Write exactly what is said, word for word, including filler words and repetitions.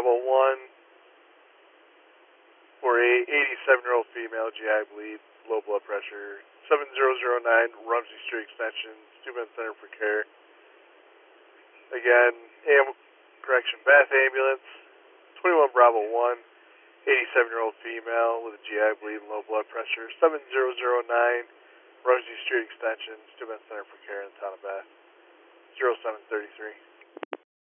Bravo one for a eighty-seven-year-old female, G I bleed, low blood pressure. seven zero zero nine Rumsey Street Extension, Steuben Center for Care. Again, A M correction, Bath Ambulance, twenty-one Bravo one, eighty-seven-year-old female with a G I bleed and low blood pressure. seven zero zero nine Rumsey Street Extension, Steuben Center for Care in the town of Bath. zero seven thirty-three.